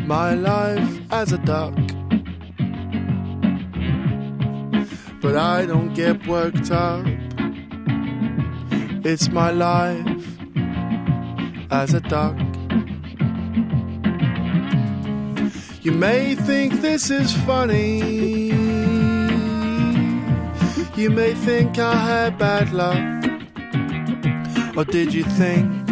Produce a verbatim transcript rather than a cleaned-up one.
my life as a duck. But I don't get worked up. It's my life as a duck. You may think this is funny. You may think I had bad luck. Or did you think